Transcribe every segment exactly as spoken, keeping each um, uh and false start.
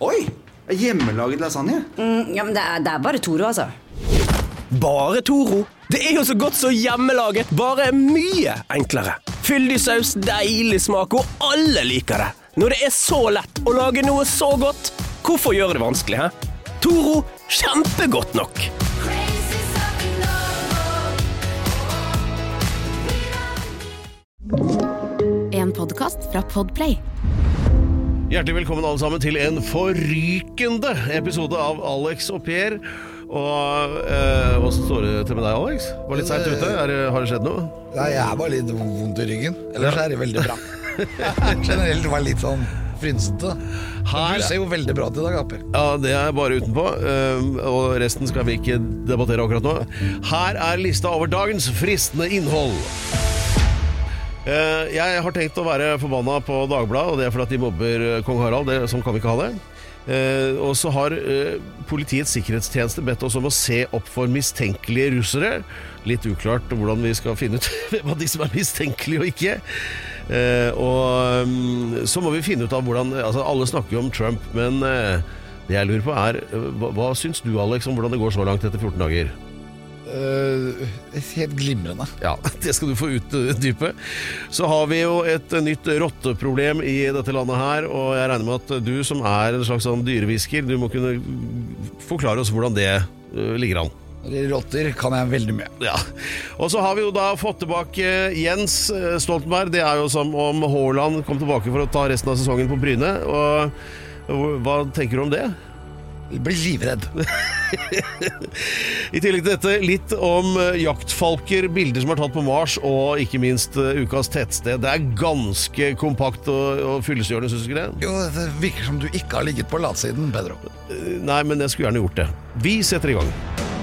Oi, hjemmelaget lasagne. Mm, ja, men det er, det er bare Toro, altså. Bare Toro? Det er jo så godt så hjemmelaget, bare mye enklere. Fyldig saus, deilig smak, og alle liker det. Når det er så lett å lage noe så godt, hvorfor gjøre det vanskelig, hæ? Toro, kjempegodt nok. En podcast fra Podplay. Hjertelig velkommen alle sammen til en forrykende episode av Alex og Per. Og eh, hva står det til med deg, Alex? Var litt sent ute, er, har det skjedd noe? Ja, jeg er bare litt vondt i ryggen. Ellers er det veldig bra. Generelt var litt sånn frynsete. Her... Du ser jo veldig bra til i dag, Aper. Ja, det er bare utenpå, og resten skal vi ikke debattere akkurat nå. Her er lista over dagens fristende innhold. Jeg har tenkt å være forbanna på Dagbladet, og det er fordi at de mobber Kong Harald. Det, sånn kan vi ikke ha det. Uh, og så har uh, politiets sikkerhetstjeneste bedt oss om å se opp for mistenkelige russere. Litt uklart hvordan vi skal finne ut hvem av de som er mistenkelige og ikke. uh, Og um, så må vi finne ut av hvordan, altså alle snakker jo om Trump, men uh, det jeg lurer på er uh, hva, hva syns du, Alex, om hvordan det går så langt etter fjorten dager? Uh, helt glimrende. Ja, det skal du få utdype. Så har vi jo et nytt rotteproblem i dette landet her, og jeg regner med at du som er en slags sånn dyrevisker, du må kunne forklare oss hvordan det uh, ligger an. Rotter kan jeg veldig mye. Ja. Og så har vi jo da fått tilbake Jens Stoltenberg. Det er jo som om Haaland kom tilbake for å ta resten av sesongen på Bryne. Og, og hva tenker du om det? Jeg blir livredd. I tillegg til dette, litt om jaktfalker, bilder som er tatt på Mars, og ikke minst ukas tettsted. Det er ganske kompakt og, og fyllestgjørende, synes du ikke det? Jo, det virker som du ikke har ligget på latsiden, Pedro. Nei, men jeg skulle gjerne gjort det. Vi setter i gang.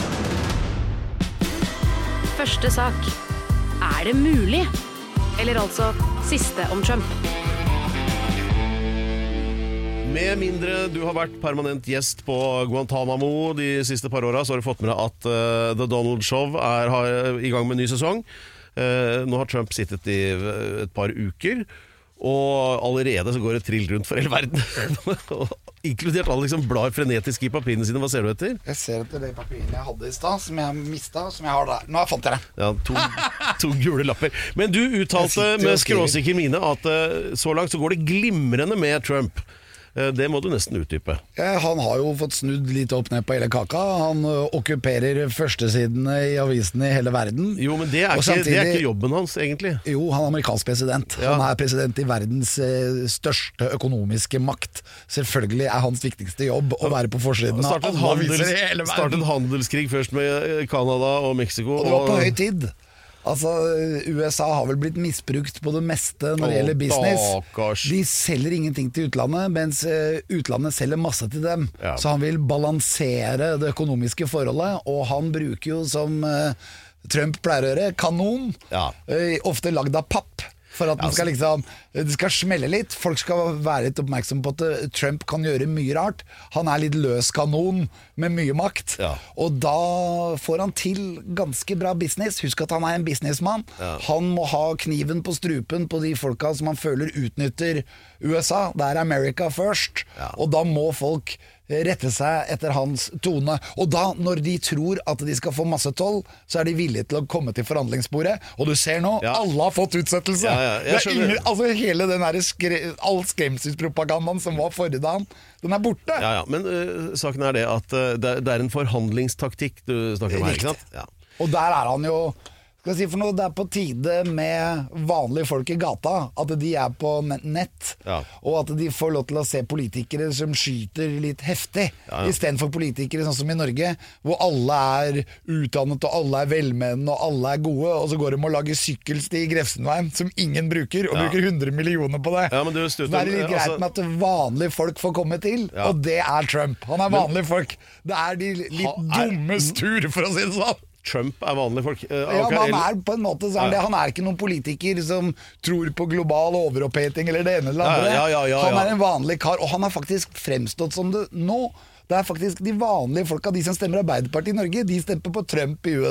Første sak. Er det mulig? Eller altså siste om Trump. Med mindre du har vært permanent gjest på Guantanamo de siste par årene, så har du fått med deg at uh, The Donald Show er, er i gang med en ny sesong. Uh, nå har Trump sittet i et par uker, og allerede så går det trill rundt for hele verden. Inkludert alle liksom blar frenetisk i papirene sine. Hva ser du etter? Jeg ser etter de papirene jeg hadde i sted, som jeg mistet, som jeg har der. Nå har jeg fått det. Ja, to, to gule lapper. Men du uttalte med skråsikker mine at uh, så langt så går det glimrende med Trump. Det må du nesten utdype. Ja, han har jo fått snudd litt opp ned på hele kaka. Han uh, okkuperer førstesidene i avisene i hele verden. Jo, men det er, ikke, samtidig, det er ikke jobben hans, egentlig. Jo, han er amerikansk president. Ja. Han er president i verdens uh, største økonomiske makt. Selvfølgelig er hans viktigste jobb å være på forsiden av alle aviser i hele verden. Startet handelskrig først med Canada og Mexico. Og det var på høy tid. Altså, U S A har vel blitt misbrukt på det meste når det gjelder business. Stakkars. De selger ingenting til utlandet, mens utlandet selger masse til dem. Ja. Så han vil balansere det økonomiske forholdet, og han bruker jo, som Trump pleier å gjøre, kanon. Ja. Ofte lagd av papp. For at den skal liksom, det skal smelle litt. Folk skal være litt oppmerksom på at Trump kan gjøre mye rart. Han er litt løs kanon med mye makt. Ja. Og da får han til ganske bra business. Husk at han er en businessmann. Ja. Han må ha kniven på strupen på de folka som han føler utnytter U S A. Det er America first. Ja. Og da må folk rette seg etter hans tone. Og da, når de tror at de skal få masse toll, så er de villige til å komme til forhandlingsbordet. Og du ser nå, ja. Alle har fått utsettelse. Ja, ja, det er ingen, altså hele den der skre, all skremselspropagandaen som var forrige dagen, den er borte. Ja, ja. Men uh, saken er det at uh, det, det er en forhandlingstaktikk du snakker om her, ikke sant? Ja. Og der er han jo, skal jeg si for noe, det er på tide med vanlige folk i gata, at de er på nett, ja. Og at de får lov til å se politikere som skyter litt heftig, ja, ja. I stedet for politikere sånn som i Norge, hvor alle er utdannet, og alle er velmenende, og alle er gode, og så går de og lager sykkelsti i Grefsenveien, som ingen bruker, og ja. Bruker hundre millioner på det. Ja, men du, Stuten, det er litt greit med at vanlige folk får komme til, ja. Og det er Trump. Han er vanlige men, folk. Det er de litt er, dummes tur, for å si det sånn. Trump er vanlige folk. Uh, ja, okay. Men han er på en måte sånn, ja. Han er ikke noen politiker som tror på global overoppheting eller det ene eller andre. Ja, ja, ja, ja, han er en vanlig kar, og han har faktisk fremstått som det nå. Det er faktisk de vanlige folka, de som stemmer Arbeiderpartiet i Norge, de stemmer på Trump i U S A.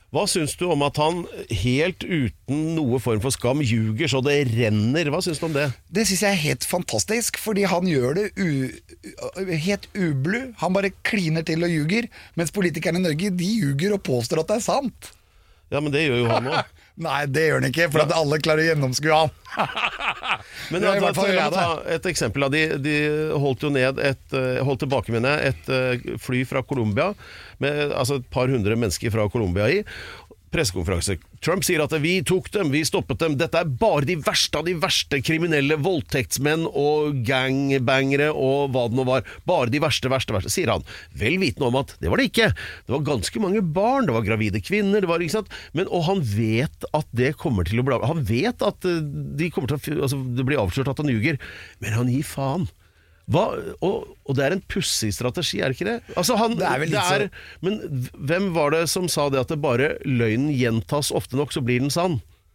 Hva syns du om at han helt uten noe form for skam ljuger så det renner? Hva syns du om det? Det synes jeg er helt fantastisk, fordi han gjør det u, helt ublu. Han bare kliner til og ljuger, mens politikerne i Norge, de ljuger og påstår at det er sant. Ja, men det gjør jo han også. Nei, det gjør han ikke, for at alle klarer å gjennomskue han. Men Det er i da, hvert fall la jeg meg ta et eksempel. Da. De, de holdt jo ned et, holdt tilbake med et fly fra Colombia, med altså et par hundre mennesker fra Colombia i. Pressekonferanse. Trump sier at vi tok dem, vi stoppet dem. Dette er bare de verste av de verste kriminelle voldtektsmenn og gangbangere og hva det nå var. Bare de verste, verste, verste, sier han. Vel vitende om at det var det ikke. Det var ganske mange barn, det var gravide kvinner, det var, ikke sant? Men, og han vet at det kommer til å bli, han vet at de kommer til å, altså, det blir avslørt at han ljuger, men han gir faen. Hva, og, og det er en pussig strategi, er det ikke det? Altså han, det er vel litt det er, men hvem var det som sa det at det bare løgnen gjentas ofte nok, så blir den sann?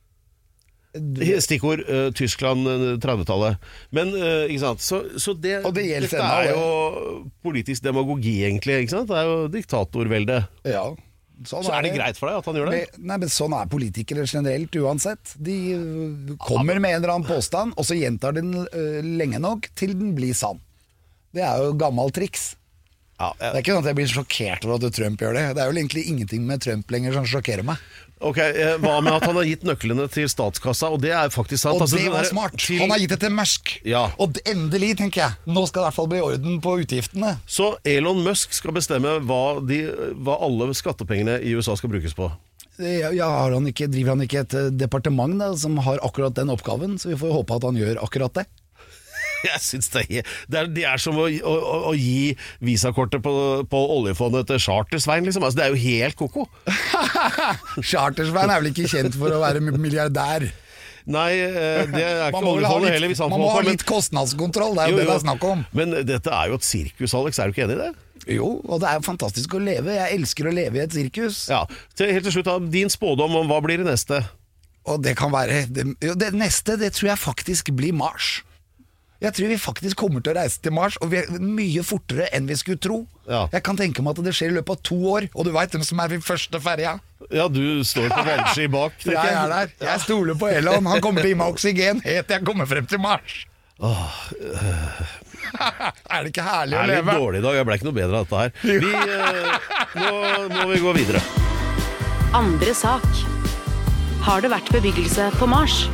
Stikkord uh, Tyskland trettitallet. Men, uh, ikke sant? Så, så det, og det dette er jo politisk demagogi egentlig, ikke sant? Det er jo diktatorvelde. Ja. Sånn så er det, det greit for deg at han gjør det? Men, nei, men sånn er politikere generelt uansett. De kommer med en eller annen påstand, og så gjentar den uh, lenge nok til den blir sann. Det er jo gammel triks. Ja, jeg... Det er ikke sånn at jeg blir sjokkert over at Trump gjør det. Det er vel egentlig ingenting med Trump lenger som sjokkerer meg. Ok, eh, hva med at han har gitt nøklene til statskassa, og det er faktisk sant. Og altså, det var der, smart. til... Han har gitt det til Musk. Ja. Og endelig, tenker jeg, nå skal det i hvert fall bli orden på utgiftene. Så Elon Musk skal bestemme hva, de, hva alle skattepengene i U S A skal brukes på. Ja, har han ikke, driver han ikke et departement da, som har akkurat den oppgaven, så vi får håpe at han gjør akkurat det. Jeg synes det er, det er, det er som å, å, å gi visakortet på, på oljefondet til Chartersveien, liksom. Altså, det er jo helt koko. Chartersveien er vel ikke kjent for å være milliardær? Nei, det er ikke oljefondet heller. Man må ha litt kostnadskontroll, det er jo, jo, jo. det det er snakk om. Men dette er jo et sirkus, Alex, er du ikke enig i det? Jo, og det er jo fantastisk å leve. Jeg elsker å leve i et sirkus. Ja, til, helt til slutt, din spådom om hva blir det neste? Og det kan være, det, det neste, det tror jeg faktisk blir Mars. Jeg tror vi faktisk kommer til å reise til Mars, og vi er mye fortere enn vi skulle tro. Ja. Jeg kan tenke meg at det skjer i løpet av to år, og du vet hvem som er min første ferja. Ja, du står på vannski bak, tenker jeg. Jeg er der. Jeg stoler på Elon. Han kommer til å gi meg oksygen helt til jeg kommer frem til Mars. Åh, øh. Er det ikke herlig å leve? Det er litt dårlig i dag, jeg ble ikke noe bedre av dette her. Vi, øh, nå må vi gå videre. Andre sak. Har det vært bebyggelse på Mars?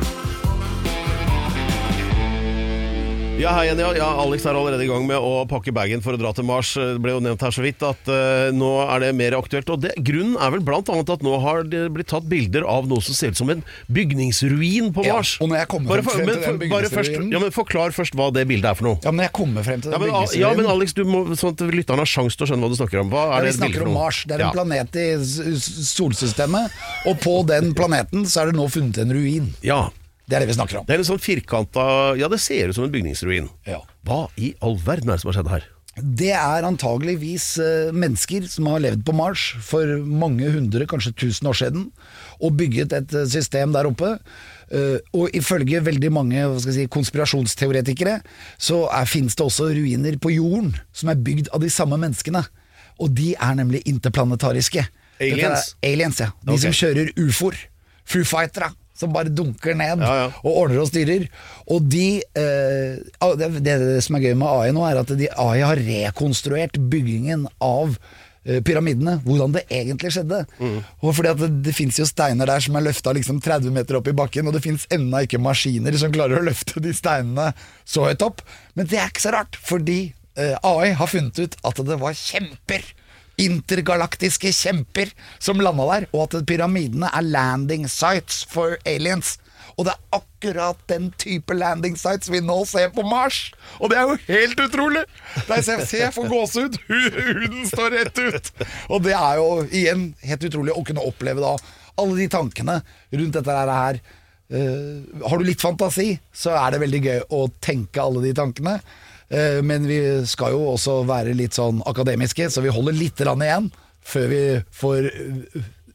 Ja, hei igjen, ja. ja, Alex er allerede i gang med å pakke bagen for å dra til Mars. Det ble jo nevnt her så vidt at uh, nå er det mer aktuelt. Og det, grunnen er vel blant annet at nå har det blitt tatt bilder av noe som ser ut som en bygningsruin på Mars. Ja, og når jeg kommer frem, for, frem men, til den bygningsruinen... Ja, men forklar først hva det bildet er for noe. Ja, men når jeg kommer frem til den ja, men, bygningsruinen... Ja, men Alex, du må, sånn at lytterne har sjans til å skjønne hva du snakker om. Hva er ja, det vi snakker om Mars. Det er en ja. planet i solsystemet, og på den planeten så er det nå funnet en ruin. Ja. Det er det vi snakker om. Det er en sånn firkanta... Ja, det ser ut som en bygningsruin. Ja. Hva i all verden er det som har skjedd her? Det er antageligvis uh, mennesker som har levd på Mars for mange hundre, kanskje tusen år siden, og bygget et uh, system der oppe. Uh, og ifølge veldig mange hva skal jeg si, konspirasjonsteoretikere, så er, finnes det også ruiner på jorden som er bygd av de samme menneskene. Og de er nemlig interplanetariske. Aliens? Er, aliens, ja. De okay. som kjører U F O-er. Foo Fightere. Som bare dunker ned ja, ja. og ordner og styrer. Og de eh, det, det som er gøy med A I nå, er at de, A I har rekonstruert byggingen av eh, pyramidene, hvordan det egentlig skjedde. Mm. Og fordi at det, det finnes jo steiner der som er løftet liksom tretti meter opp i bakken, og det finnes enda ikke maskiner som klarer å løfte de steinene så høyt opp. Men det er ikke så rart, fordi eh, A I har funnet ut at det var kjemper, intergalaktiske kjemper som landet der, og at pyramidene er landing sites for aliens. Og det er akkurat den type landing sites vi nå ser på Mars. Og det er jo helt utrolig. Der ser jeg får gåsehud. Huden står rett ut. Og det er jo igjen helt utrolig å kunne oppleve da alle de tankene rundt dette her. Uh, har du litt fantasi, så er det veldig gøy å tenke alle de tankene. Men vi skal jo også være litt sånn akademiske, så vi holder litt igjen før vi får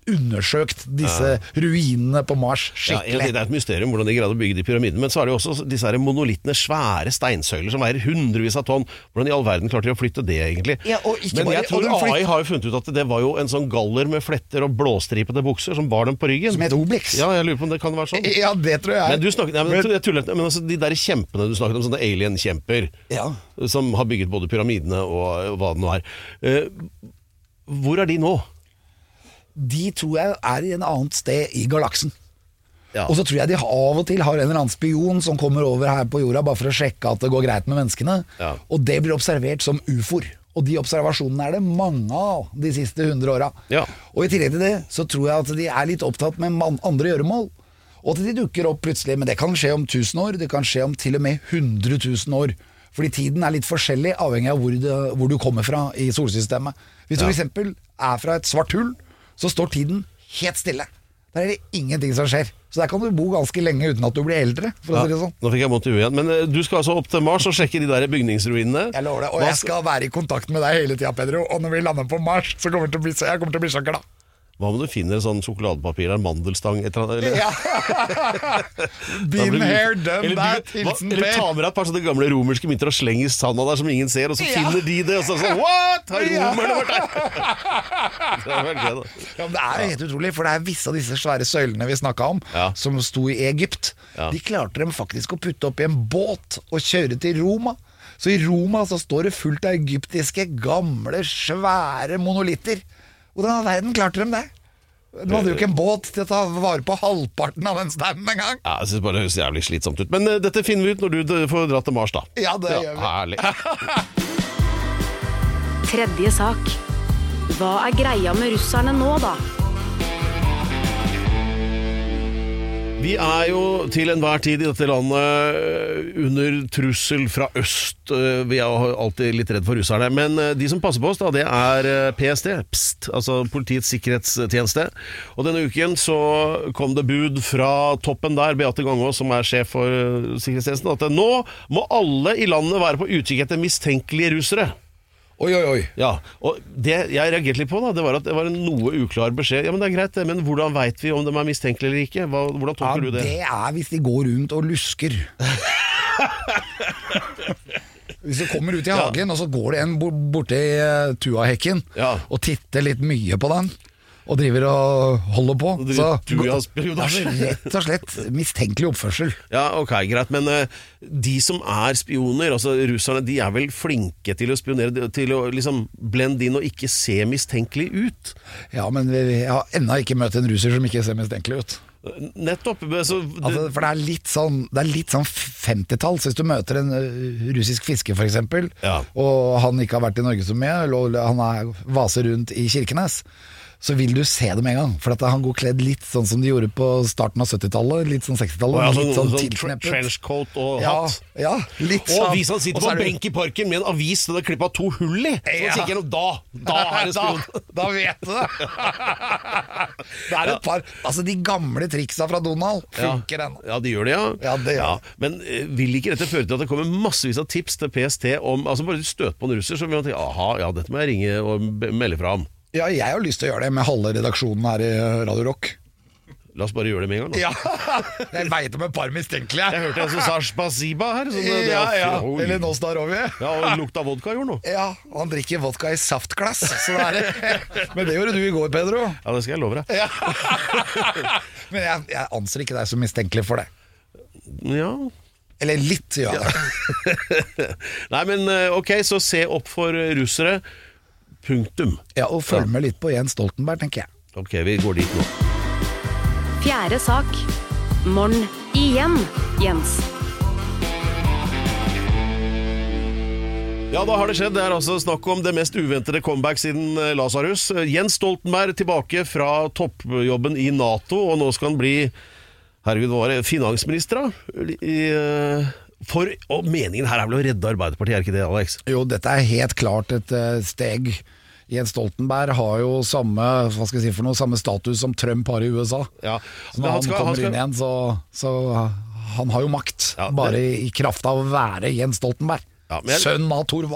undersøkt disse ja. ruinene på Mars skikkelig. Ja, det er et mysterium hvordan de greide å bygge de pyramidene, men så er det jo også disse her monolittene, svære steinsøyler som veier hundrevis av tonn. Hvordan i all verden klarte de å flytte det egentlig? Ja, men jeg tror A I har jo funnet ut at det var jo en sånn galler med fletter og blåstripete bukser som bar dem på ryggen. Som heter Obelix. Ja, jeg lurer på om det kan være sånn. Ja, det tror jeg. Men du snakket, ja, men, jeg tullet, men altså, de der kjempene du snakket om, sånne alien-kjemper, ja. som har bygget både pyramidene og, og hva det nå er. Uh, hvor er de nå? De tror jeg er i en annet sted i galaksen. Ja. Og så tror jeg de av og til har en eller annen spion som kommer over her på jorda bare for å sjekke at det går greit med menneskene. Ja. Og det blir observert som U F O-er. Og de observasjonene er det mange av de siste hundre åra. Ja. Og i tillegg til det så tror jeg at de er litt opptatt med andre gjøremål. Og at de dukker opp plutselig. Men det kan skje om tusen år, det kan skje om til og med hundre tusen år. Fordi tiden er litt forskjellig avhengig av hvor, det, hvor du kommer fra i solsystemet. Hvis du ja. for eksempel er fra et svart hull, så står tiden helt stille. Der er det ingenting som skjer. Så der kan du bo ganske lenge uten at du blir eldre, for ja, å si det sånn. Nå fikk jeg vondt i huet igjen. Men uh, du skal altså opp til Mars og sjekke de der bygningsruinene. Jeg lover det, og Hva jeg skal være i kontakt med deg hele tiden, Pedro. Og når vi lander på Mars, så kommer jeg til å bli, jeg kommer til å bli så glad. Hva om du finner sånn sjokoladepapir eller mandelstang et eller annet? Ja. Been here, done that, hilsen Per. Eller ta med deg et par sånne gamle romerske mynter og sleng i sanda der som ingen ser, og så ja. finner de det, og så sånn, what? Har romerne vært der? Det er vel det da. Ja, men det er helt utrolig, for det er visse av disse svære søylene vi snakket om, ja. som sto i Egypt. Ja. De klarte dem faktisk å putte opp i en båt og kjøre til Roma. Så i Roma så står det fullt av egyptiske, gamle, svære monolitter. Hvordan i verden klarte de det? De hadde jo ikke en båt til å ta vare på halvparten av den standen en gang. Ja, jeg synes bare det høres jævlig slitsomt ut. Men uh, dette finner vi ut når du får dra til Mars da. Ja, det ja, gjør vi. Herlig. Tredje sak. Hva er greia med russerne nå da? Vi er jo til enhver tid i dette landet under trussel fra øst. Vi er jo alltid litt redd for russerne. Men de som passer på oss da, det er P S T, pst, altså Politiets sikkerhetstjeneste. Og denne uken så kom det bud fra toppen der, Beate Gangås, som er sjef for sikkerhetstjenesten, at nå må alle i landet være på utkikk etter mistenkelige russere. Oi, oi, oi. Ja, og det jeg reagerte litt på da, det var at det var en noe uklar beskjed. Ja, men det er greit, men hvordan vet vi om de er mistenkelige eller ikke? Hva, hvordan tolker ja, du det? Det er hvis de går rundt og lusker. Hvis du kommer ut i hagen, ja. og så går det en borte i uh, tuahekken, ja. og titter litt mye på den, og driver og holder på, så rett og slett mistenkelig oppførsel. Ja, ok, greit, men uh, de som er spioner, altså russerne, de er vel flinke til å spionere, til å liksom blende inn og ikke se mistenkelig ut? Ja, men vi, jeg har ennå ikke møtt en russer som ikke ser mistenkelig ut. Nettopp så det... altså, for det er litt sånn Det er litt sånn femtitall. Så hvis du møter en uh, russisk fisker for eksempel, ja. og han ikke har vært i Norge så mye, eller han er vaser rundt i Kirkenes, så vil du se det med en gang. For at han går kledd litt sånn som de gjorde på starten av syttitallet, litt sånn sekstitallet, ja, litt sånn, sånn tilkneppet. Trenchcoat og ja, hatt. Ja, litt sånn. Og hvis han sitter på en benk i parken med en avis og det er klippet av to hull i, så sier han da, da er det spion. da, da vet du det. Det er et par, altså de gamle triksa fra Donald funker ennå. Ja, de gjør det, ja. Ja, det gjør. Ja. Men uh, vil ikke dette føre til at det kommer massevis av tips til P S T om, altså bare du støter på en russer, så vil man tenke, aha, ja, dette må jeg ringe og melde fra om. Ja, jeg har lyst til å gjøre det med halve redaksjonen her i Radio Rock. La oss bare gjøre det med en gang da. Ja, jeg vet om et par mistenkelige. Jeg hørte en som sa spasiba her. Sånn, ja, ja, eller nå står vi. Ja, og lukta vodka gjorde noe. Ja, og han drikker vodka i saftglass. Så det er, men det gjorde du i går, Pedro. Ja, det skal jeg love deg. Ja. Men jeg, jeg anser ikke deg som mistenkelig for det. Ja. Eller litt, ja. ja. Nei, men ok, så se opp for russere. Punktum. Ja, og følg med litt på Jens Stoltenberg, tenker jeg. Ok, vi går dit nå. Fjerde sak. Morn igjen, Jens. Ja, da har det skjedd. Det er altså snakk om det mest uventede comeback siden Lazarus. Jens Stoltenberg tilbake fra toppjobben i NATO, og nå skal han bli, herregud, hva var det, finansminister da? I... For, og meningen her er vel å redde Arbeiderpartiet, er ikke det, Alex? Jo, dette er helt klart et uh, steg. Jens Stoltenberg har jo samme, hva skal jeg si for noe, samme status som Trump har i U S A. Ja. Så når han, han skal, kommer han skal... inn igjen, så, så han har jo makt, ja, det... bare i, i kraft av å være Jens Stoltenberg. Ja, jeg... Sønn av Torvald.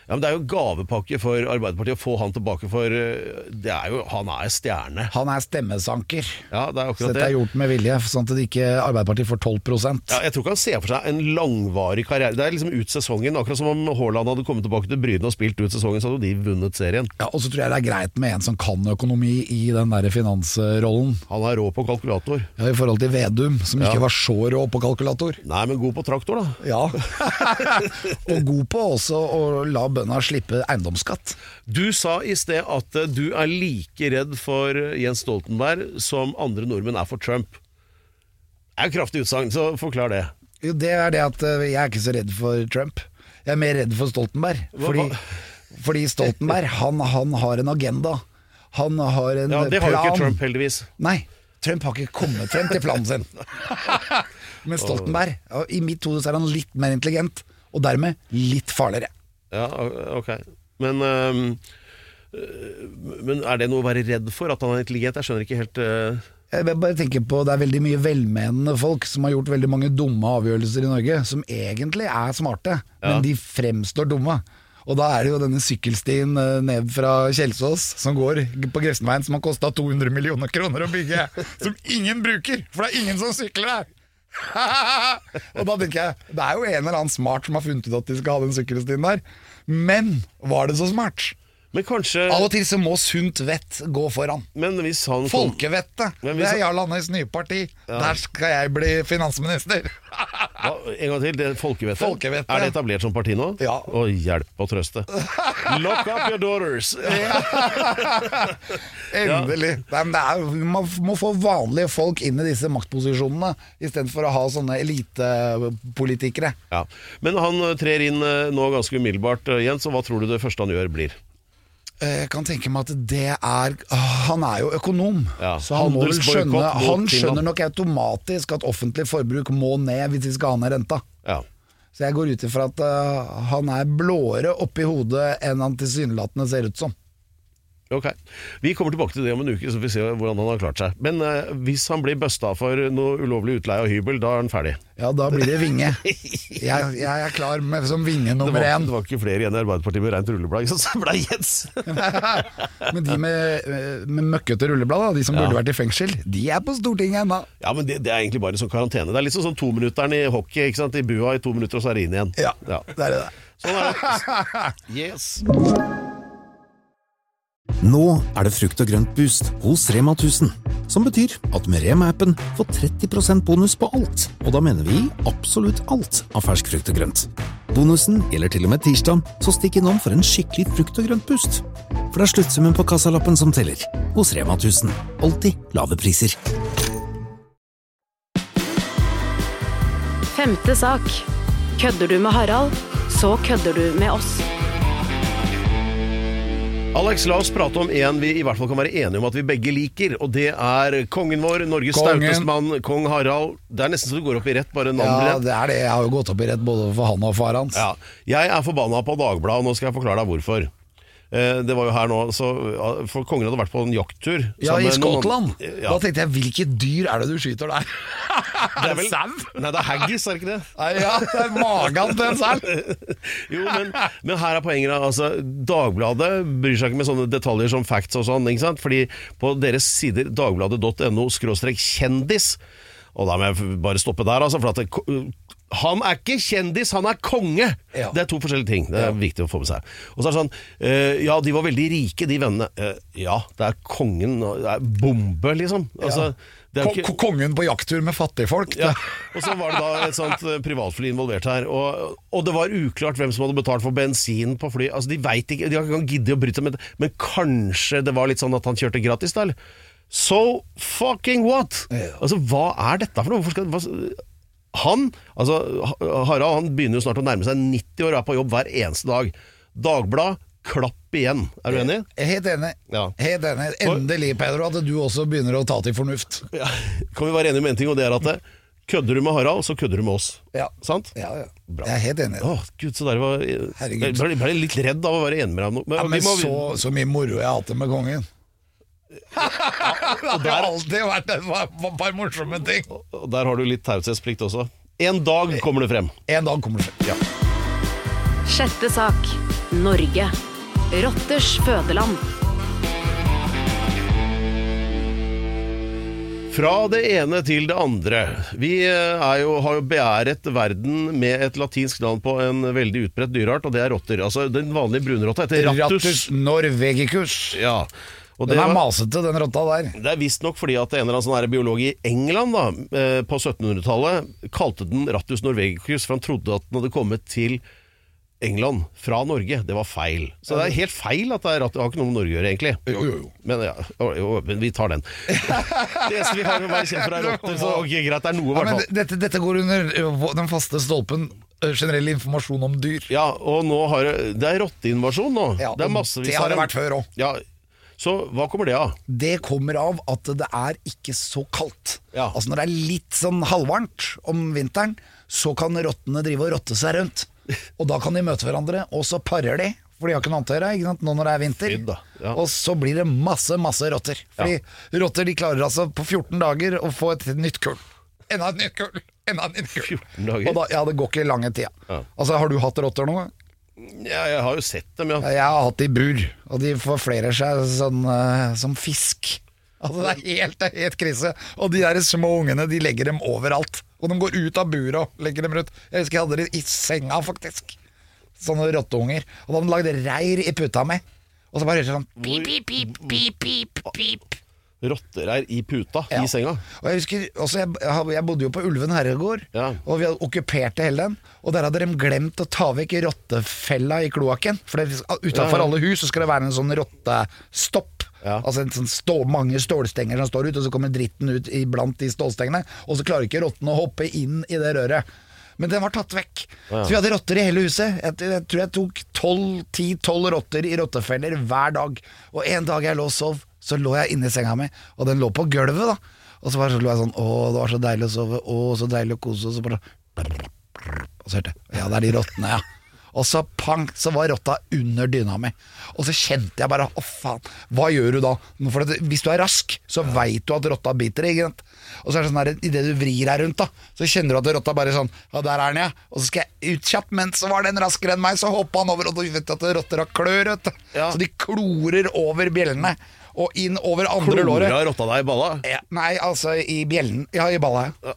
Ja, men det er jo gavepakke for Arbeiderpartiet å få han tilbake, for det er jo, han er stjerne. Han er stemmesanker. Ja, det er akkurat så dette det. er gjort med vilje, sånn at ikke Arbeiderpartiet får tolv prosent. Ja, jeg tror ikke han ser for seg en langvarig karriere. Det er liksom ut sesongen, akkurat som om Haaland hadde kommet tilbake til Bryne og spilt ut sesongen, så hadde de vunnet serien. Ja, og så tror jeg det er greit med en som kan økonomi i den der finansrollen. Han er rå på kalkulator. Ja, i forhold til Vedum, som Ja. ikke var så rå på kalkulator. Nei, men god på traktor da. Ja, og god på også å la bønda slippe eiendomsskatt. Du sa i sted at du er like redd for Jens Stoltenberg som andre nordmenn er for Trump. Det er jo kraftig utsagn, så forklar det. Jo, det er det at jeg er ikke så redd for Trump. Jeg er mer redd for Stoltenberg. Fordi, fordi Stoltenberg, han, han har en agenda. Han har en plan. Ja, det har jo ikke Trump heldigvis. Nei, Trump har ikke kommet frem til planen sin. Men Stoltenberg, i mitt hode så er han litt mer intelligent, og dermed litt farligere. Ja, ok. Men, um, men er det noe å være redd for, at han er intelligent? Jeg skjønner ikke helt... Uh... Jeg bare tenker på, det er veldig mye velmenende folk som har gjort veldig mange dumme avgjørelser i Norge, som egentlig er smarte, ja. Men de fremstår dumme. Og da er det jo denne sykkelstien ned fra Kjelsås som går på Grefsenveien, som har kostet to hundre millioner kroner å bygge, som ingen bruker, for det er ingen som sykler der. Og da tenker jeg, det er jo en eller annen smart som har funnet ut at de skal ha den sykkelstien der. Men var det så smart? Men kanskje... Av og til så må sunt vett gå foran. Men hvis han... Folkevettet, Men det hvis er han... Jarl Andres nye parti. Ja. Der skal jeg bli finansminister. Hva? En gang til, det er folkevettet. Folkevettet. Er det etablert som parti nå? Ja. Å, hjelp og trøste. Lock up your daughters. Endelig. Ja. Det er, man må få vanlige folk inn i disse maktposisjonene, i stedet for å ha sånne elitepolitikere. Ja. Men han trer inn nå ganske umiddelbart, Jens, og hva tror du det første han gjør blir? Jeg kan tenke meg at det er han er jo økonom, ja, så han, må vel skjønne, han skjønner nok automatisk at offentlig forbruk må ned hvis vi skal ha ned renta. Ja. Så jeg går ut ifra at uh, han er blåere oppi hodet enn han tilsynelatende ser ut som. Ok, vi kommer tilbake til det om en uke, så vi ser hvordan han har klart seg. Men eh, hvis han blir bøsta for noe ulovlig utleie av hybel, da er han ferdig. Ja, da blir det Vinge. Jeg, jeg er klar med, som Vinge nummer det var, én. Det var ikke flere igjen i Arbeiderpartiet med rent rulleblad, så ble det Jens. Men de med, med møkkete rulleblad, da, de som ja. burde vært i fengsel, de er på Stortinget ennå. Ja, men det, det er egentlig bare sånn karantene. Det er litt sånn tominutteren i hockey, ikke sant? I bua i to minutter, og så er det inn igjen. Ja, ja. det er det. Sånn er det. Yes. Nå er det frukt og grønt boost hos Rema tusen, som betyr at med Rema-appen får tretti prosent bonus på alt, og da mener vi absolutt alt av fersk frukt og grønt. Bonusen gjelder til og med tirsdag, så stikk innom for en skikkelig frukt og grønt boost. For det er sluttsummen på kassalappen som teller, hos Rema tusen. Alltid lave priser. Femte sak. Kødder du med Harald, så kødder du med oss. Alex, la oss prate om en vi i hvert fall kan være enige om at vi begge liker, og det er kongen vår, Norges stauteste mann, kong Harald. Det er nesten så du går opp i rett, bare navnet Ja, rett. det er det. Jeg har jo gått opp i rett både for han og far hans. Ja. Jeg er forbanna på Dagbladet, og nå skal jeg forklare deg hvorfor. Det var jo her nå, så, for kongen hadde vært på en jakttur. Ja, i Skottland. Ja. Da tenkte jeg, hvilket dyr er det du skyter der? Det er vel sau? Nei, det er haggis, er det ikke det? Nei, ja, det er magen til en sau. Jo, men, men her er poenget, altså, Dagbladet bryr seg ikke med sånne detaljer som facts og sånn, ikke sant? Fordi på deres sider dagbladet punktum no skråstrek kjendis, og da må jeg bare stoppe der, altså, for at det, han er ikke kjendis, han er konge. Ja. Det er to forskjellige ting. Det er ja. viktig å få med seg. Og så er det sånn, uh, ja, de var veldig rike, de vennene. Uh, ja, det er kongen, det er bombe, liksom. Altså, ja. det er ikke... Kongen på jakttur med fattigfolk. Ja. Og så var det da et sånt privatfly involvert her. Og, og det var uklart hvem som hadde betalt for bensin på fly. Altså, de vet ikke, de har ikke giddet å bryte seg med det. Men kanskje det var litt sånn at han kjørte gratis, da, eller? So fucking what? Ja. Altså, hva er dette for noe? Hvorfor skal... Hva... Han, altså Harald, han begynner jo snart å nærme seg nitti år og er på jobb hver eneste dag. Dagblad, klapp igjen. Er du enig? Jeg er helt enig. Ja. Helt enig. Endelig, Pedro, at du også begynner å ta til fornuft. Ja. Kan vi være enige om en ting, og det er at det, kødder du med Harald, så kødder du med oss. Ja. Sant? Ja, ja. Bra. Jeg er helt enig. Åh, Gud, så der var... Herregud. Jeg ble, ble litt redd av å være enig med deg. Men, ja, men må... så, så mye moro jeg har hatt det med kongen. Ja, det har alltid vært et par morsomme ting. Og der har du litt taushetsplikt også. En dag kommer det frem. En dag kommer det frem, ja. Sjette sak. Norge. Rotters fødeland. Fra det ene til det andre. Vi er jo, har jo beæret verden med et latinsk navn på en veldig utbredt dyrart, og det er rotter. Altså den vanlige brunrotta heter Rattus, Rattus norvegicus. Ja. Og den det er var, masete, den rotta der. Det er visst nok fordi at en eller annen sånn her biolog i England da, på syttenhundretallet kalte den Rattus norvegicus, for han trodde at den hadde kommet til England fra Norge. Det var feil. Så det er helt feil at det er ratt. Det har ikke noe med Norge å gjøre, egentlig. Jo, jo, jo. Men, ja, jo, men vi tar den. Det eneste vi har å være kjent for er rotter, så ok, greit, det er noe i Ja, hvert men fall. dette, dette går under den faste stolpen generell informasjon om dyr. Ja, og nå har det, det er rotteinvasjon nå. Ja, det er og massevis det har av det dem. vært før også. Ja, så hva kommer det av? Det kommer av at det er ikke så kaldt. Ja. Altså når det er litt sånn halvvarmt om vinteren, så kan rottene drive og rotte seg rundt. Og da kan de møte hverandre, og så parer de, for de har ikke noe annet å gjøre, ikke sant? Nå når det er vinter. Fyd da, ja. Og så blir det masse, masse rotter. Fordi rotter de klarer altså på fjorten dager å få et nytt kull. Enda et nytt kull, enda et nytt kull. fjorten dager? Og da, ja, det går ikke lange tida. Ja. Altså, har du hatt rotter noen gang? Ja, jeg har jo sett dem, ja. Jeg har hatt det i bur, og de forflerer seg sånn, uh, som fisk. Altså det er helt, det er helt krise. Og de der små ungene, de legger dem overalt. Og de går ut av buret og legger dem rundt. Jeg husker jeg hadde det i senga, faktisk. Sånne rotteunger. Og da hadde de lagd reir i puta mi. Og så bare hørte jeg sånn pip, pip, pip, pip, pip, pip. Rottereir i puta, Ja. i senga. Og jeg husker også, jeg, jeg bodde jo på Ulven herregård, Ja. og vi hadde okkupert det hele den. Og der hadde de glemt å ta vekk rottefella i kloakken. For det, utenfor Ja, ja. alle hus så skal det være en sånn rottestopp. Ja. Altså en sånn stå, mange stålstenger som står ut, og så kommer dritten ut iblant de stålstengene, og så klarer ikke rottene å hoppe inn i det røret. Men den var tatt vekk. Ja. Så vi hadde rotter i hele huset. Jeg, jeg tror jeg tok ti tolv rotter i rottefeller hver dag. Og en dag jeg lå og sov, så lå jeg inne i senga mi, og den lå på gulvet da. Og så, var, så lå jeg sånn, å det var så deilig å sove, å så deilig å kose, og så bare og så hørte jeg, ja det er de rottene, ja. Og så pang, så var rotta under dyna mi. Og så kjente jeg bare, å faen, hva gjør du da? For at hvis du er rask, så vet du at rotta biter deg, ikke sant? Og så er det sånn her, i det du vrir deg rundt da, så kjenner du at rotta bare sånn, ja der er den ja. Og så skal jeg ut kjapt, men så var den raskere enn meg, så hoppet han over, og du vet at rotter har klør, vet du. Ja. Så de klorer over bjellene, og inn over andre låret. Klora rotta deg i balla? Ja, nei, altså i bjellen, ja i balla, ja.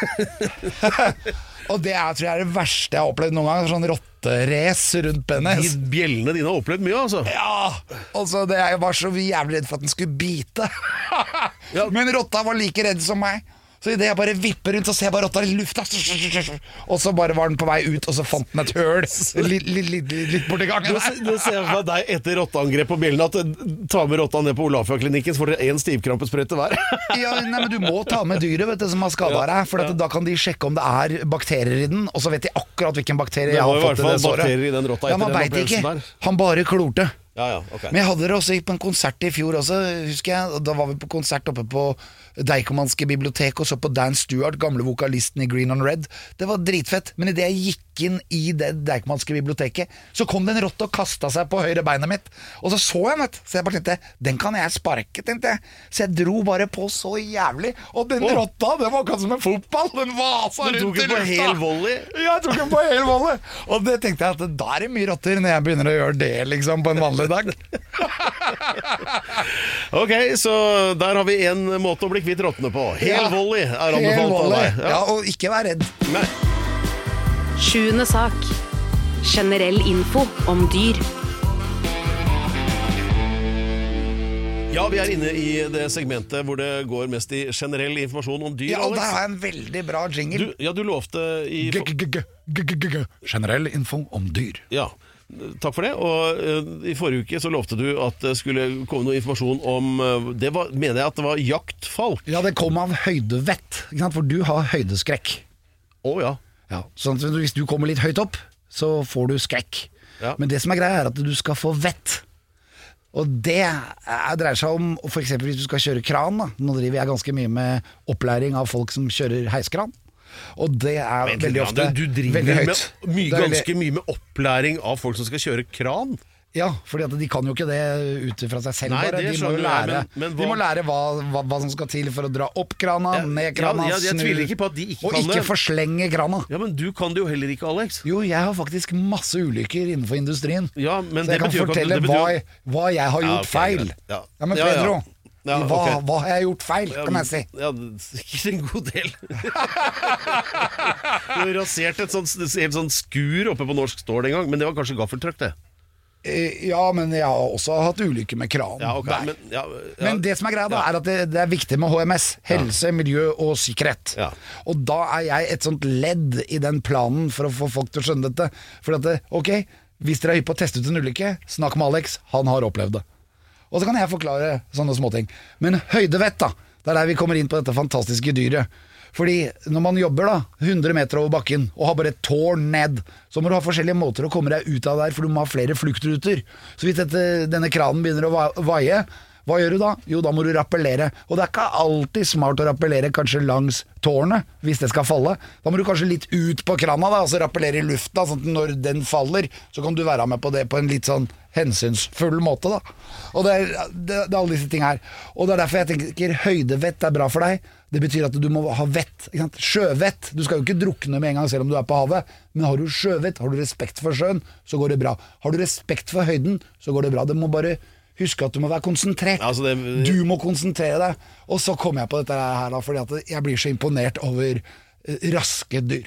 Og det er, tror jeg er det verste jeg har opplevd noen gang. Sånn rotterace rundt penis. De bjellene dine har opplevd mye, altså. Ja, altså det, jeg var så jævlig redd for at den skulle bite. Ja. Men rotta var like redd som meg. Så i det jeg bare vipper rundt, så ser jeg bare rotta i lufta. Og så bare var den på vei ut, og så fant den et høl litt, litt, litt, litt borti gangen Nå, se- nå ser jeg for deg etter rotteangrep på bjellen at ta med rotta ned på Olafia-klinikken, så får dere en stivkrampesprøyte hver. Ja, nei, men du må ta med dyret, vet du, som har skadet deg. For at da kan de sjekke om det er bakterier i den, og så vet de akkurat hvilken bakterie Det jeg var har i fått hvert i det fall såret. bakterier i den rotta Ja, etter man den vet ikke. opplevelsen der. Han bare klorte. Ja, ja, ok. Men jeg hadde det også, gikk på en konsert i fjor også, husker jeg. Da var vi på konsert oppe på Deichmanske bibliotek og så på Dan Stewart, gamle vokalisten i Green on Red. Det var dritfett, men i det jeg gikk inn i det Deichmanske biblioteket, så kom det en rotte og kastet seg på høyre beinet mitt. Og så så jeg, vet, så jeg bare tenkte, den kan jeg sparke, tenkte jeg. Så jeg dro bare på så jævlig, og den Åh. rotta, den var kanskje som en fotball, den vasa Du rundt tok i den på lufta. hel volley? Ja, jeg tok den på hel volley. Og det tenkte jeg at da er det mye rotter når jeg begynner å gjøre det, liksom, på en vanlig dag. Ok, så der har vi en måte å bli kvitt rottene på. Hel Ja. volley er Hel anbefalt av volley. deg. Ja, og ikke vær redd. Nei. Sjuende sak. Generell info om dyr. Ja, vi er inne i det segmentet hvor det går mest i generell informasjon om dyr, Ja, og der Alex. har jeg en veldig bra jingle. Du, ja, du lovte i... G-g-g-g-g-g-g. Generell info om dyr. Ja, takk for det. Og eh, i forrige uke så lovte du at det skulle komme noe informasjon om eh, det var, mener jeg at det var jaktfalk. Ja, det kom av høydevett, ikke sant? For du har høydeskrekk. Å ja. Ja, sånn at hvis du kommer litt høyt opp, så får du skrekk. Ja. Men det som er greia er at du skal få vett. Og det er, dreier seg om, for eksempel hvis du skal kjøre kran da. Nå driver jeg ganske mye med opplæring av folk som kjører heiskran. Og det er Vent litt, veldig ofte du, du driver veldig høyt. med mye, Det er veldig- ganske mye med opplæring av folk som skal kjøre kran. Ja, fordi at de kan jo ikke det ut fra seg selv. Nei, bare. De må jo lære, jeg, men, men hva... de må lære hva, hva, hva som skal til for å dra opp krana, ja, ned krana, ja, ja, snu, ikke på at de ikke og kan ikke det. Forslenge krana. Ja, Men du kan det jo heller ikke, Alex. Jo, jeg har faktisk masse ulykker innenfor industrien. Ja, men så jeg det kan fortelle betyr... hva, hva jeg har gjort ja, okay, feil. Ja. ja, men Pedro, ja, ja. Ja, hva, okay. hva har jeg gjort feil, kan jeg si? Ja, ikke en god del. Du har rasert et sånt, et sånt skur oppe på norsk stål en gang, men det var kanskje gaffeltrøkk det. Ja, men jeg har også hatt ulykker med kran ja, okay, men, ja, ja. men det som er greia da, er at det, det er viktig med H M S. Helse, ja. miljø og sikkerhet ja. Og da er jeg et sånt ledd i den planen for å få folk til å skjønne dette. For at, ok, hvis dere er hypp på å teste ut en ulykke, snakk med Alex, han har opplevd det. Og så kan jeg forklare sånne småting. Men høydevett da, det er der vi kommer inn på dette fantastiske dyret. Fordi når man jobber da hundre meter over bakken og har bare et tårn ned, så må du ha forskjellige måter å komme deg ut av der, for du må ha flere fluktruter. Så hvis dette, denne kranen begynner å vaie, hva gjør du da? Jo, da må du rappellere. Og det er ikke alltid smart å rappellere kanskje langs tårnet, hvis det skal falle. Da må du kanskje litt ut på krana da, altså rappellere i lufta, sånn at når den faller, så kan du være med på det på en litt sånn hensynsfull måte da. Og det er, det, det er alle disse ting her. Og det er derfor jeg tenker høydevett er bra for deg. Det betyr at du må ha vett, ikke sant? Sjøvett. Du skal jo ikke drukne med en gang selv om du er på havet, men har du sjøvett, har du respekt for sjøen, så går det bra. Har du respekt for høyden, så går det bra. Det må bare huske at du må være konsentrert. Altså det... Du må konsentrere deg. Og så kommer jeg på dette her da, fordi at jeg blir så imponert over raske dyr.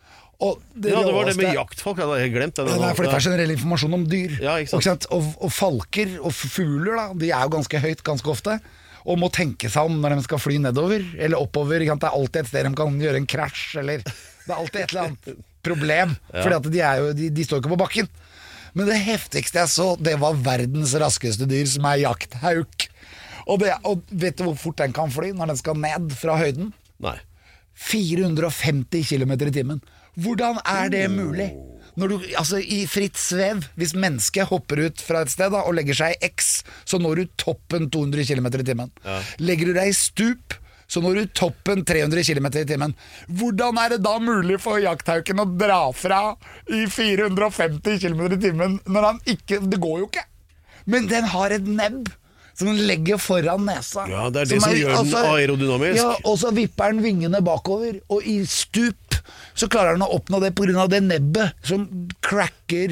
Og det, ja, det var det med jaktfolk, jeg hadde helt glemt det. Nei, for dette er generell informasjon om dyr. Ja, ikke sant? Ikke sant? Og, og falker og fugler da, de er jo ganske høyt ganske ofte, og må tenke seg om når de skal fly nedover eller oppover. Det er alltid et sted de kan gjøre en krasj, eller det er alltid et eller annet problem, ja. Fordi at de, er jo, de, de står ikke på bakken. Men det heftigste jeg så, det var verdens raskeste dyr, som er jakthauk. Og, det, og vet du hvor fort den kan fly når den skal ned fra høyden? Nei. fire hundre og femti kilometer i timen. Hvordan er det mulig? Når du, altså i fritt svev, hvis mennesket hopper ut fra et sted da, og legger seg i X, så når du toppen to hundre kilometer i timen. Ja. Legger du deg i stup, så når du toppen tre hundre kilometer i timen. Hvordan er det da mulig for jakthauken å dra fra i fire hundre og femti kilometer i timen når han ikke, det går jo ikke. Men den har et nebb som den legger foran nesa. Ja, det er det som, som er, gjør den aerodynamisk. Ja, og så vipper den vingene bakover, og i stup så klarer den å oppnå det på grunn av det nebbet som cracker,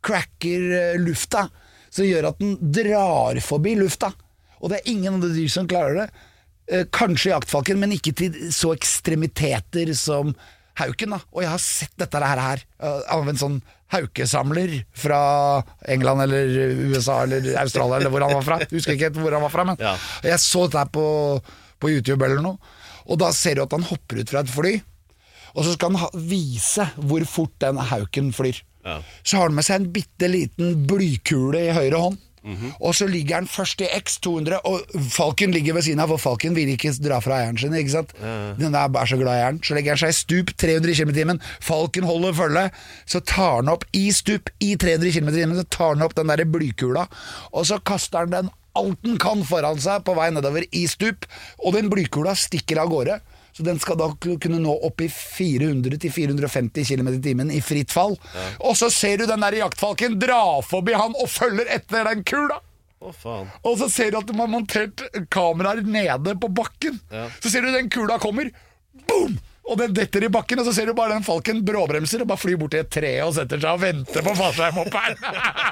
cracker lufta, som gjør at den drar forbi lufta. Og det er ingen andre dyr som klarer det. Kanskje jaktfalken, men ikke til så ekstremiteter som hauken da. Og jeg har sett dette her, her av en sånn haukesamler fra England eller U S A eller Australia eller hvor han var fra. Jeg husker ikke hvor han var fra, men ja. Jeg så dette her på, på YouTube eller noe. Og da ser du at han hopper ut fra et fly, og så skal han ha, vise hvor fort den hauken flyr. Ja. Så har han med seg en bitte liten blykule i høyre hånd. Mm-hmm. Og så ligger han først i X to hundre, og falken ligger ved siden av, for falken vil ikke dra fra eieren sin, ikke sant? Ja. Den er bare så glad i eieren. Så legger han seg i stup tre hundre kilometer i timen. Falken holder følge, så tar han opp i stup i tre hundre kilometer i timen, så tar han opp den der blykula, og så kaster han den alt den kan foran seg på vei nedover i stup, og den blykula stikker av gårde. Så den skal da kunne nå opp i fire hundre til fire hundre og femti kilometer i timen i fritt fall. Ja. Og så ser du den der jaktfalken dra forbi han og følger etter den kula. Å, faen. Og så ser du at de har montert kameraer nede på bakken. Ja. Så ser du den kula kommer, boom! Og den detter i bakken, og så ser du bare den falken bråbremser og bare flyr bort til et tre og setter seg og venter på fallskjermhopperen.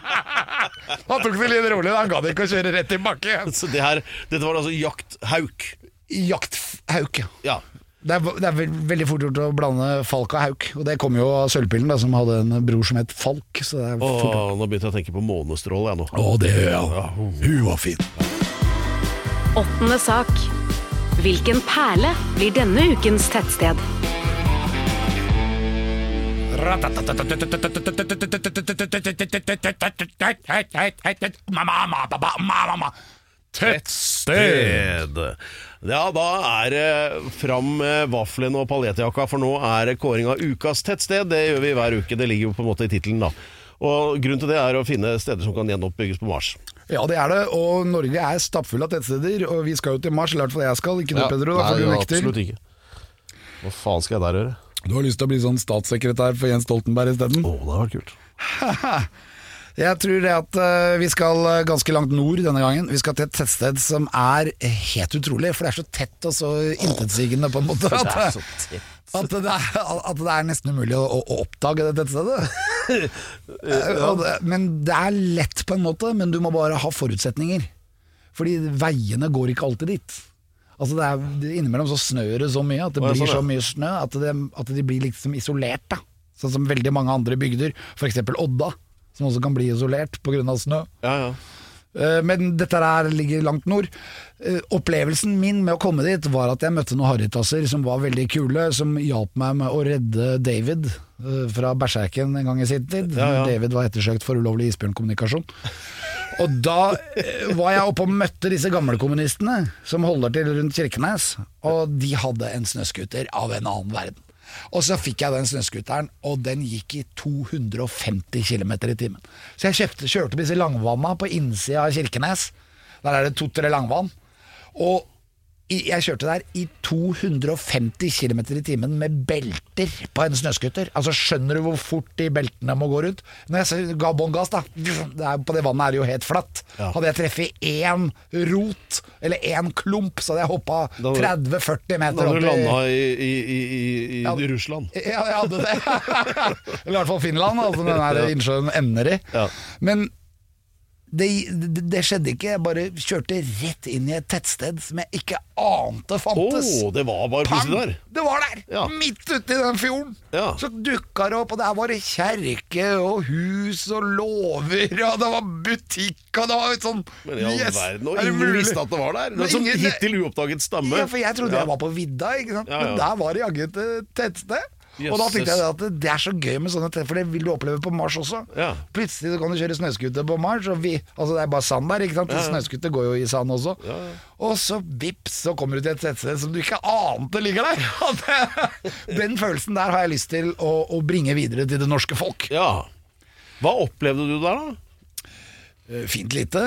Han tok det litt rolig, han gadd ikke å kjøre rett i bakken. Så det her, dette var altså jakthauk? Jakthauk, ja. Det er, det er veldig fort gjort å blande falk og hauk. Og det kom jo av Sølvpillen da, som hadde en bror som het Falk, så det er Åh, fort. Nå begynte jeg å tenke på månestråle jeg nå. Åh, det gjør jeg. Ja. Hun var fin. Åttende sak. Hvilken perle blir denne ukens tettsted? Tettsted. Ja, da er det fram med vaflen og paljettjakka, for nå er det kåring av ukas tettsted. Det gjør vi hver uke, det ligger jo på en måte i titelen da. Og grunnen til det er å finne steder som kan gjenoppbygges på Mars. Ja, det er det, og Norge er stappfull av tettsteder, og vi skal jo til Mars, i hvert fall jeg skal, ikke du, ja, Pedro? Nei, ja, absolutt ikke. Hva faen skal jeg der gjøre? Du har lyst til å bli sånn statssekretær for Jens Stoltenberg i stedet? Åh, det har vært kult. Jeg tror det at uh, vi skal ganske langt nord denne gangen. Vi skal til et tettsted som er helt utrolig, for det er så tett og så intetsigende på en måte. At, det er så tett. At det er, at det er nesten umulig å, å oppdage det tettstedet. ja. det, men det er lett på en måte, men du må bare ha forutsetninger. Fordi veiene går ikke alltid dit. Altså det er, innimellom så snør det så mye at det blir så mye snø at, det, at de blir liksom isolert da. Sånn som veldig mange andre bygder, for eksempel Odda, som også kan bli isolert på grunn av snø. Ja, ja. Men dette her ligger langt nord. Opplevelsen min med å komme dit var at jeg møtte noen harrytasser som var veldig kule, som hjalp meg med å redde David fra Berserken en gang i sin tid. Ja, ja. David var ettersøkt for ulovlig isbjørnkommunikasjon. Og da var jeg oppe og møtte disse gamle kommunistene som holder til rundt Kirkenes, og de hadde en snøskuter av en annen verden. Og så fikk jeg den snøskuteren, og den gikk i to hundre og femti kilometer i timen. Så jeg kjøpte, kjørte på disse langvanna på innsida av Kirkenes. Der er det to-tre langvann. Og jeg kjørte der i to hundre og femti kilometer i timen med belter på en snøskuter. Altså skjønner du hvor fort de beltene må gå rundt? Når jeg ga bånn gass da, det er, på det vannet er det jo helt flatt. Ja. Hadde jeg treffet én rot, eller én klump, så hadde jeg hoppet tretti til førti meter opp. Da hadde du landet i, i, i, i, ja, i Russland. Ja, jeg hadde det. Eller i hvert fall Finland, altså den her innsjøen ender i. Ja. Men Det, det, det skjedde ikke. Jeg bare kjørte rett inn i et tettsted som jeg ikke ante fantes. Åh, oh, det var bare plutselig der. Det var der, ja. Midt ute i den fjorden. Ja. Så dukket det opp, og der var det kjerke og hus og låver, og det var butikk, og det var et sånn Men i all yes, verden, og ingen mulig? Visste at det var der. Det var sånn hittil uoppdaget stamme. Ja, for jeg trodde ja. jeg var på vidda, ikke sant? Ja, ja. Men der var det jagget et tettsted. Yes, og da tenkte jeg at det er så gøy med sånne tettsted, for det vil du oppleve på Mars også. Ja. Plutselig så kan du kjøre snøskuter på Mars, og vi, altså det er bare sand der, ikke sant? Ja. Snøskuter går jo i sand også. Ja. Og så vips, så kommer du til et tettsted som du ikke ante ligger der. Den følelsen der har jeg lyst til å, å bringe videre til det norske folk. Ja. Hva opplevde du der da? Fint lite.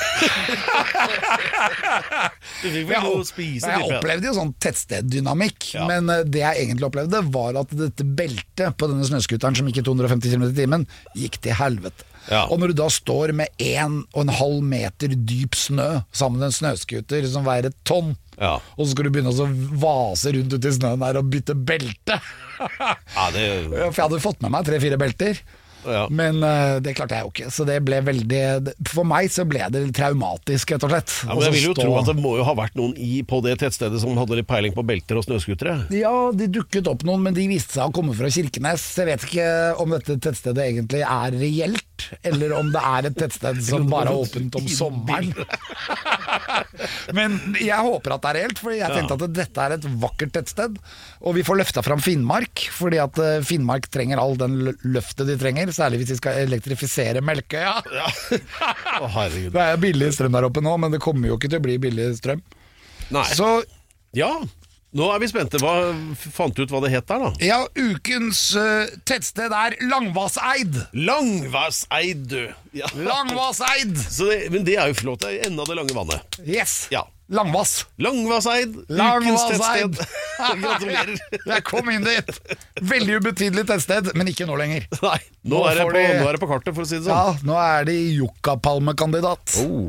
Du fikk vel noe å spise? Jeg opplevde jo sånn tettsteddynamikk, ja. Men det jeg egentlig opplevde var at dette beltet på denne snøskuteren som gikk i to hundre og femti kilometer i timen, gikk til helvete. Ja. Og når du da står med en og en halv meter dyp snø sammen med en snøskuter som veier et tonn, ja. Og så skal du begynne å vase rundt ut i snøen der og bytte belte. Ja, det... For jeg hadde fått med meg tre-fire belter. Ja. Men uh, det klarte jeg jo ikke. Så det ble veldig For meg så ble det traumatisk, rett og slett. Ja, men jeg vil jo stå... tro at det må jo ha vært noen i på det tettstedet som hadde litt peiling på belter og snøskutere. Ja, de dukket opp noen, men de viste seg å komme fra Kirkenes. Jeg vet ikke om dette tettstedet egentlig er reelt, eller om det er et tettsted som bare er åpent om sommeren. Men jeg håper at det er reelt, for jeg tenkte at dette er et vakkert tettsted. Og vi får løfta fram Finnmark, fordi at Finnmark trenger all den løftet de trenger. Særlig hvis vi skal elektrifisere Melkøya. Ja. Å, herregud. Det er billig strøm der oppe nå, men det kommer jo ikke til å bli billig strøm. Nei. Så ja, nå er vi spente. Hva, fant du ut hva det het der da? Ja, ukens uh, tettsted er Langvasseid. Langvasseid, du. Ja. Langvasseid. Så det, men det er jo flott, det er enda det lange vannet. Yes. Ja. Langvass. Langvasseid. Ukens tettsted. Gratulerer. Jeg kom inn dit. Veldig ubetydelig tettsted, men ikke nå lenger. Nei, nå, nå, er, det på, de... nå er det på kartet, for å si det sånn. Ja, nå er de Jokkapalme-kandidat. Oh.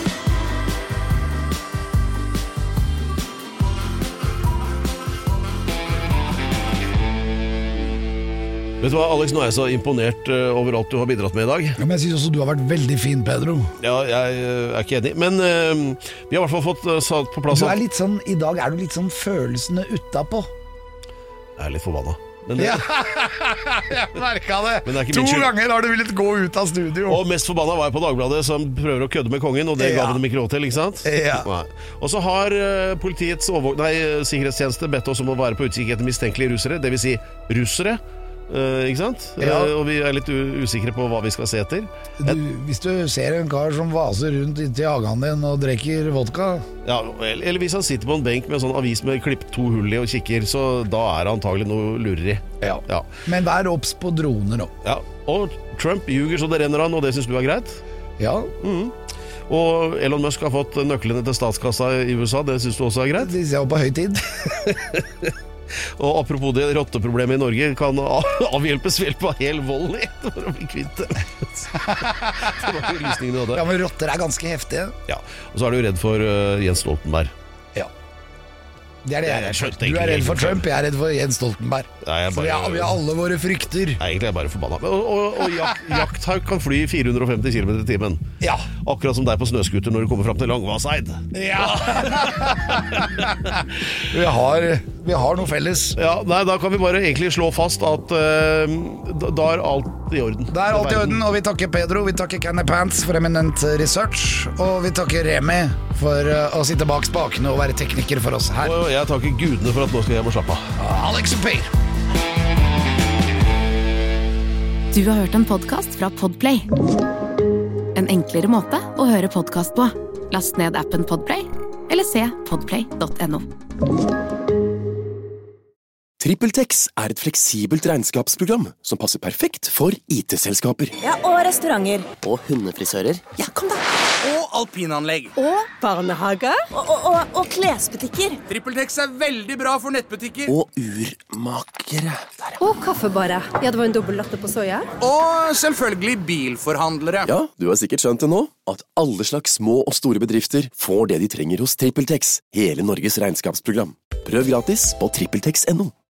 Vet du hva, Alex, nå er jeg så imponert uh, over alt du har bidratt med i dag. Ja, men jeg synes også du har vært veldig fin, Pedro. Ja, jeg uh, er ikke enig. Men uh, vi har i hvert fall fått uh, satt på plass. Du er litt sånn, i dag er du litt sånn følelsene utapå. Jeg er litt forbanna. Men det... ja, jeg merket det. det to ganger har du villet gå ut av studio. Og mest forbanna var jeg på Dagbladet, som prøver å kødde med kongen, og det ja. ga de dem ikke råd til, ikke sant? Ja. Og så har uh, politiets overvåk... Nei, sikkerhetstjeneste bedt oss om å være på utkikk etter mistenkelige russere, det vil si russere. Uh, ikke sant? Ja. Uh, og vi er litt usikre på hva vi skal se etter. Du, hvis du ser en kar som vaser rundt inntil hagen din og drikker vodka, ja, eller, eller hvis han sitter på en benk med en sånn avis med klipp to hull i og kikker, så da er det antagelig noe lureri. Ja. Ja. Men vær obs på droner nå. Ja. Og Trump ljuger så det renner han, og det synes du er greit? Ja. Mm. Og Elon Musk har fått nøklene til statskassa i U S A, det synes du også er greit? Det synes jeg var på høy tid. Og apropos det, rotteproblemet i Norge kan avhjelpes ved hjelp av hel volley for å bli kvitt det. Det var jo lysningen du hadde. Ja, men rotter er ganske heftige. Ja, og så er du redd for uh, Jens Stoltenberg. Ja. Det er det jeg er redd for. skjønte Du er redd for egentlig Trump, jeg er redd for Jens Stoltenberg. Nei, jeg Så bare- vi har, vi har alle våre frykter. Nei, egentlig er jeg bare forbanna. Og, og, og jak jakthauk kan fly fire hundre og femti kilometer i timen. Ja. Akkurat som deg på snøskuter når du kommer fram til Langvaseid. Ja. vi, har, vi har noe felles. Ja, nei, da kan vi bare egentlig slå fast at uh, da, da er alt i orden. Det er alt i orden, og vi takker Pedro, vi takker Kenny Pants for eminent research, og vi takker Remi for uh, å sitte bak spakene og være tekniker for oss her. Og jeg takker gudene for at nå skal jeg hjem og slappe av. Alex og Per. Du har hørt en podcast fra Podplay. En enklere måte å høre podcast på. Last ned appen Podplay, eller se podplay punktum no. TrippelTex er et fleksibelt regnskapsprogram som passer perfekt for I T-selskaper. Ja, og restauranter. Og hundefrisører. Ja, kom da! Og alpinanlegg. Og barnehage. Og, og, og, og klesbutikker. TrippelTex er veldig bra for nettbutikker. Og urmakere. Der, ja. Og kaffebarer. Ja, det var en dobbelt latte på soya. Og selvfølgelig bilforhandlere. Ja, du har sikkert skjønt det nå, at alle slags små og store bedrifter får det de trenger hos TrippelTex. Hele Norges regnskapsprogram. Prøv gratis på trippeltex punktum no.